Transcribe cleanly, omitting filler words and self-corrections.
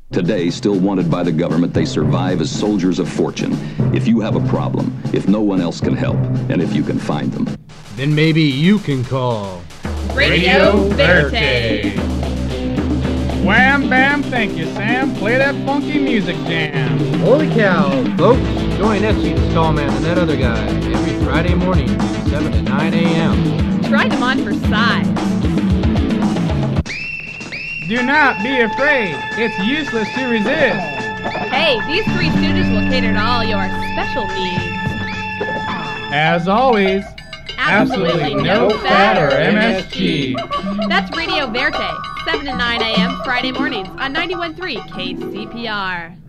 Today, still wanted by the government, they survive as soldiers of fortune. If you have a problem, if no one else can help, and if you can find them, then maybe you can call Radio Verte. Wham bam, thank you, Sam. Play that funky music jam. Holy cow, folks. Join S.G. the Stallman and that other guy every Friday morning from 7 to 9 a.m. Try them on for size. Do not be afraid. It's useless to resist. Hey, these three students will cater to all your special needs. As always, absolutely no fat or MSG. That's Radio Verte, 7 to 9 a.m. Friday mornings on 91.3 KCPR.